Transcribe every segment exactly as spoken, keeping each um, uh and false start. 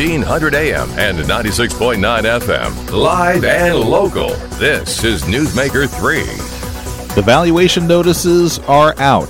fifteen hundred A M and ninety-six point nine F M. Live and local. This is Newsmaker three. The valuation notices are out.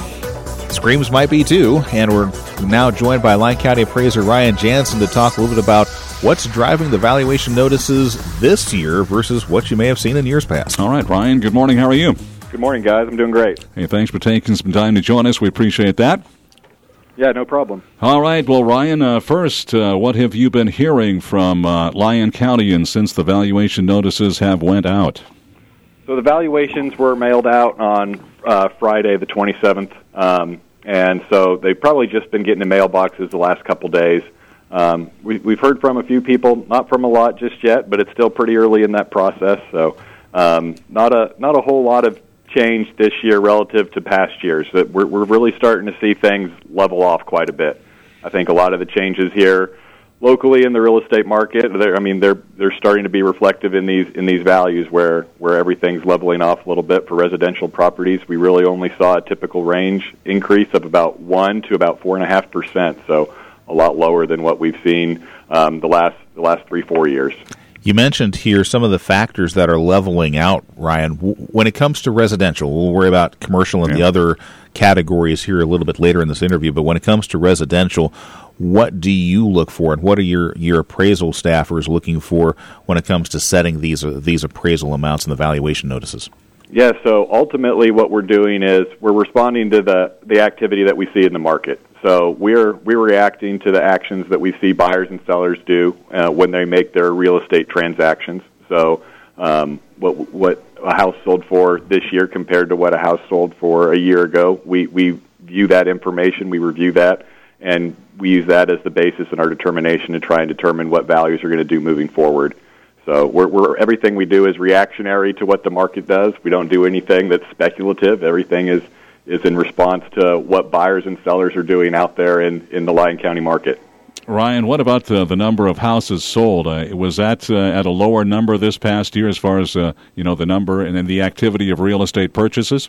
Screams might be too, and we're now joined by Lyon County Appraiser Ryan Jansen to talk a little bit about what's driving the valuation notices this year versus what you may have seen in years past. All right, Ryan, good morning. How are you? Good morning, guys. I'm doing great. Hey, thanks for taking some time to join us. We appreciate that. Yeah, no problem. All right, well, Ryan, uh, first, uh, what have you been hearing from uh, Lyon County and since the valuation notices have went out? So the valuations were mailed out on uh, Friday the twenty-seventh, um, and so they've probably just been getting in mailboxes the last couple days. Um, we, we've heard from a few people, not from a lot just yet, but it's still pretty early in that process, so um, not a not a whole lot of change this year relative to past years. That we're, we're really starting to see things level off quite a bit. I think a lot of the changes here locally in the real estate market, I mean, they're they're starting to be reflective in these in these values where, where everything's leveling off a little bit for residential properties. We really only saw a typical range increase of about one to about four and a half percent, so a lot lower than what we've seen um, the last the last three four years. You mentioned here some of the factors that are leveling out, Ryan. When it comes to residential, we'll worry about commercial and yeah. the other categories here a little bit later in this interview, but when it comes to residential, what do you look for, and what are your, your appraisal staffers looking for when it comes to setting these uh, these appraisal amounts and the valuation notices? Yeah, so ultimately what we're doing is we're responding to the, the activity that we see in the market. So we're we're reacting to the actions that we see buyers and sellers do uh, when they make their real estate transactions. So um, what what a house sold for this year compared to what a house sold for a year ago, we, we view that information, we review that, and we use that as the basis in our determination to try and determine what values are going to do moving forward. So we're, we're everything we do is reactionary to what the market does. We don't do anything that's speculative. Everything is is in response to what buyers and sellers are doing out there in, in the Lyon County market. Ryan, what about the, the number of houses sold? Uh, was that uh, at a lower number this past year as far as uh, you know the number and then the activity of real estate purchases?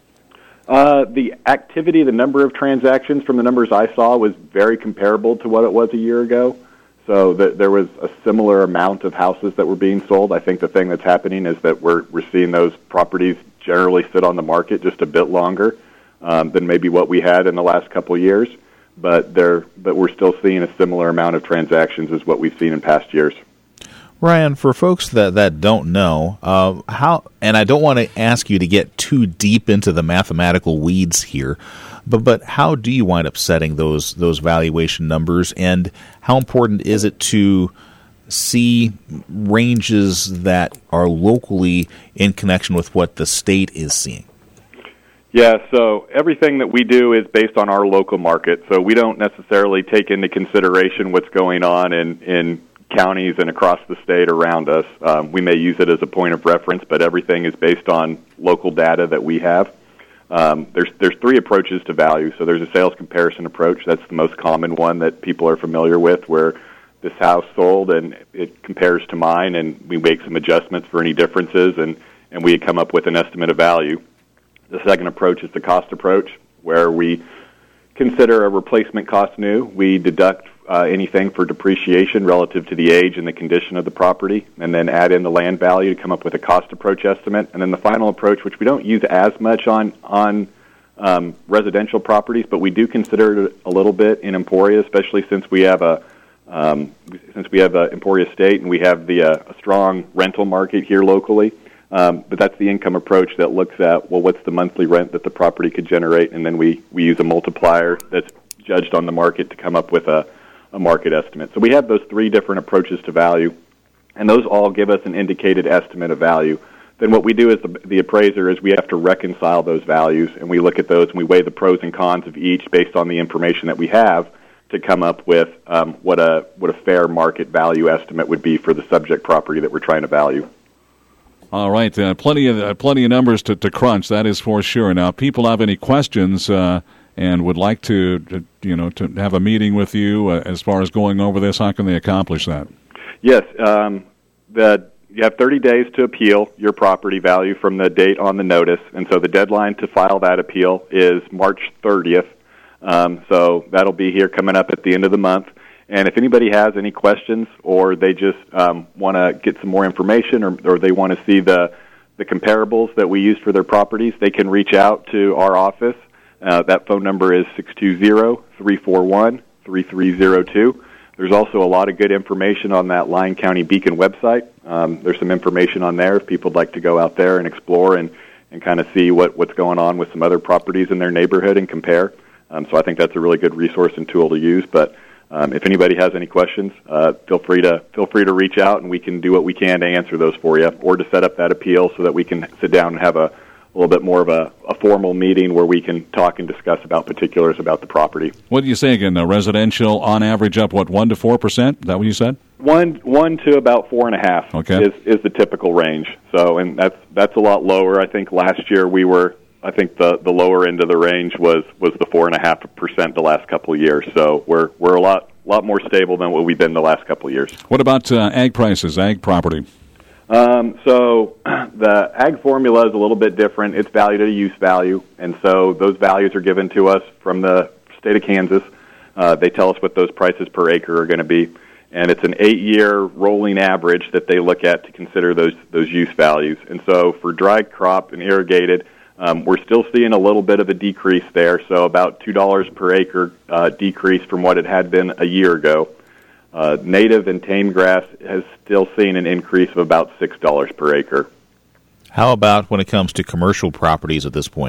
Uh, the activity, the number of transactions from the numbers I saw was very comparable to what it was a year ago. So that there was a similar amount of houses that were being sold. I think the thing that's happening is that we're we're seeing those properties generally sit on the market just a bit longer um, than maybe what we had in the last couple of years. But they're but we're still seeing a similar amount of transactions as what we've seen in past years. Ryan, for folks that, that don't know, uh, how, and I don't want to ask you to get too deep into the mathematical weeds here, but but how do you wind up setting those those valuation numbers, and how important is it to see ranges that are locally in connection with what the state is seeing? Yeah, so everything that we do is based on our local market, so we don't necessarily take into consideration what's going on in, in counties and across the state around us. Um, we may use it as a point of reference, but everything is based on local data that we have. Um, there's there's three approaches to value. So there's a sales comparison approach. That's the most common one that people are familiar with, where this house sold and it compares to mine, and we make some adjustments for any differences, and, and we come up with an estimate of value. The second approach is the cost approach, where we consider a replacement cost new. We deduct uh, anything for depreciation relative to the age and the condition of the property, and then add in the land value to come up with a cost approach estimate. And then the final approach, which we don't use as much on on um, residential properties, but we do consider it a little bit in Emporia, especially since we have a um, since we have a Emporia State and we have the uh, a strong rental market here locally. Um, but that's the income approach that looks at, well, what's the monthly rent that the property could generate, and then we, we use a multiplier that's judged on the market to come up with a, a market estimate. So we have those three different approaches to value, and those all give us an indicated estimate of value. Then what we do as the, the appraiser is we have to reconcile those values, and we look at those and we weigh the pros and cons of each based on the information that we have to come up with um, what a what a fair market value estimate would be for the subject property that we're trying to value. All right, uh, plenty of uh, plenty of numbers to, to crunch. That is for sure. Now, if people have any questions uh, and would like to, to, you know, to have a meeting with you uh, as far as going over this, how can they accomplish that? Yes, um, the you have thirty days to appeal your property value from the date on the notice, and so the deadline to file that appeal is March thirtieth. Um, so that'll be here coming up at the end of the month. And if anybody has any questions or they just um, want to get some more information or, or they want to see the, the comparables that we use for their properties, they can reach out to our office. Uh, that phone number is six two zero, three four one, three three zero two. There's also a lot of good information on that Lyon County Beacon website. Um, there's some information on there if people would like to go out there and explore and, and kind of see what, what's going on with some other properties in their neighborhood and compare. Um, so I think that's a really good resource and tool to use. But um, if anybody has any questions, uh, feel free to feel free to reach out, and we can do what we can to answer those for you, or to set up that appeal so that we can sit down and have a, a little bit more of a, a formal meeting where we can talk and discuss about particulars about the property. What do you say again? The residential on average up what one to four percent? Is that what you said? One one to about four and a half okay. is is the typical range. So, and that's that's a lot lower. I think last year we were. I think the, the lower end of the range was, was the four and a half percent the last couple of years. So we're we're a lot lot more stable than what we've been the last couple of years. What about uh, ag prices, ag property? Um, so the ag formula is a little bit different. It's valued at a use value, and so those values are given to us from the state of Kansas. Uh, they tell us what those prices per acre are going to be, and it's an eight-year rolling average that they look at to consider those those use values. And so for dry crop and irrigated, Um, we're still seeing a little bit of a decrease there, so about two dollars per acre uh, decrease from what it had been a year ago. Uh, native and tame grass has still seen an increase of about six dollars per acre. How about when it comes to commercial properties at this point?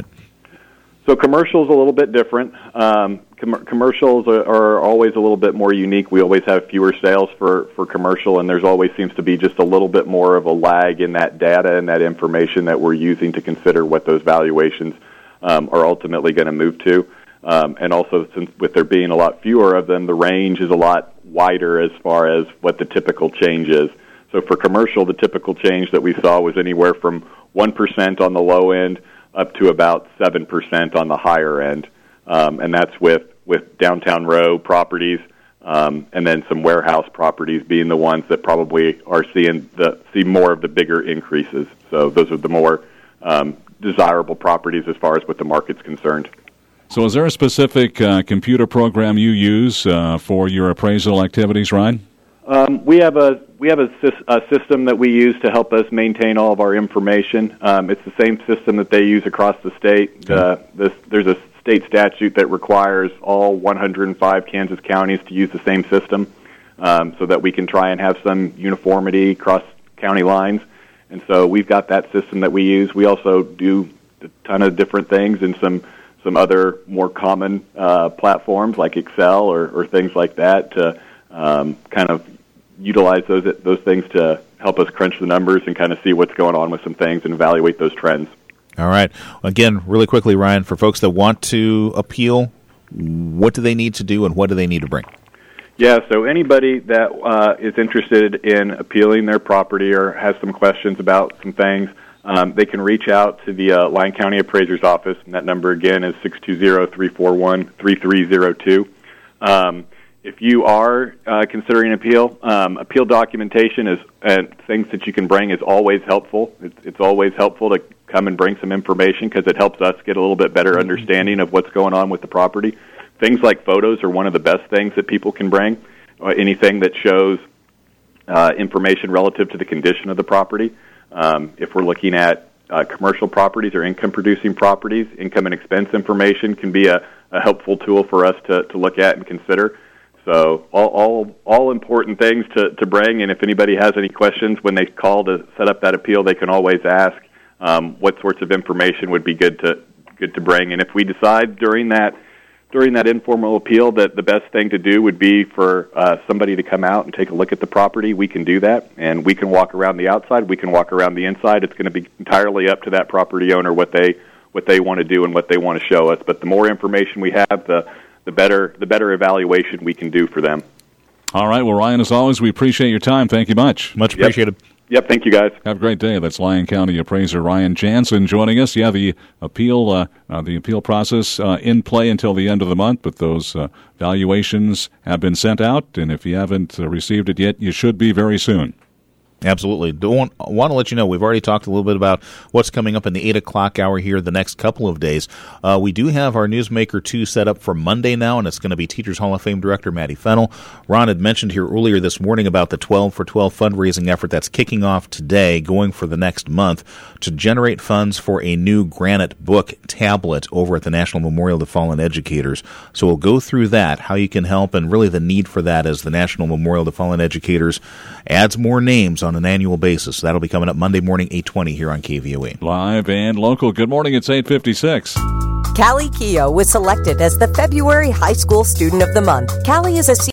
So commercial is a little bit different. Um, com- commercials are, are always a little bit more unique. We always have fewer sales for, for commercial, and there's always seems to be just a little bit more of a lag in that data and that information that we're using to consider what those valuations um, are ultimately going to move to. Um, and also, since with there being a lot fewer of them, the range is a lot wider as far as what the typical change is. So for commercial, the typical change that we saw was anywhere from one percent on the low end up to about seven percent on the higher end. Um, and that's with, with downtown row properties um, and then some warehouse properties being the ones that probably are seeing the see more of the bigger increases. So those are the more um, desirable properties as far as what the market's concerned. So is there a specific uh, computer program you use uh, for your appraisal activities, Ryan? Um, we have a we have a, a system that we use to help us maintain all of our information. Um, it's the same system that they use across the state. Okay. Uh, this, there's a state statute that requires all one hundred five Kansas counties to use the same system, um, so that we can try and have some uniformity across county lines. And so we've got that system that we use. We also do a ton of different things in some some other more common uh, platforms like Excel or, or things like that to um, kind of utilize those those things to help us crunch the numbers and kind of see what's going on with some things and evaluate those trends. All right. Again, really quickly, Ryan, for folks that want to appeal, what do they need to do and what do they need to bring? Yeah, so anybody that uh, is interested in appealing their property or has some questions about some things, um, they can reach out to the uh, Lyon County Appraiser's Office, and that number again is six two zero, three four one, three three zero two. Um, if you are uh, considering appeal, um, appeal documentation is and things that you can bring is always helpful. It's, it's always helpful to come and bring some information because it helps us get a little bit better understanding of what's going on with the property. Things like photos are one of the best things that people can bring. Uh, anything that shows uh, information relative to the condition of the property. Um, if we're looking at uh, commercial properties or income-producing properties, income and expense information can be a, a helpful tool for us to, to look at and consider. So all all, all important things to, to bring, and if anybody has any questions when they call to set up that appeal, they can always ask um, what sorts of information would be good to good to bring. And if we decide during that during that informal appeal that the best thing to do would be for uh, somebody to come out and take a look at the property, we can do that, and we can walk around the outside, we can walk around the inside. It's going to be entirely up to that property owner what they what they want to do and what they want to show us. But the more information we have, the the better the better evaluation we can do for them. All right. Well, Ryan, as always, we appreciate your time. Thank you much. Much appreciated. Yep. Yep, thank you, guys. Have a great day. That's Lyon County Appraiser Ryan Jansen joining us. Yeah, the appeal uh, uh, the appeal process uh, in play until the end of the month, but those uh, valuations have been sent out, and if you haven't uh, received it yet, you should be very soon. Absolutely. Don't want to let you know, we've already talked a little bit about what's coming up in the eight o'clock hour here the next couple of days. Uh, we do have our Newsmaker two set up for Monday now, and it's going to be Teachers Hall of Fame Director Maddie Fennell. Ron had mentioned here earlier this morning about the twelve for twelve fundraising effort that's kicking off today, going for the next month, to generate funds for a new Granite Book tablet over at the National Memorial to Fallen Educators. So we'll go through that, how you can help, and really the need for that as the National Memorial to Fallen Educators adds more names on an annual basis. That'll be coming up Monday morning, eight twenty here on K V O E. Live and local. Good morning. It's eight fifty-six. Callie Keough was selected as the February High School Student of the Month. Callie is a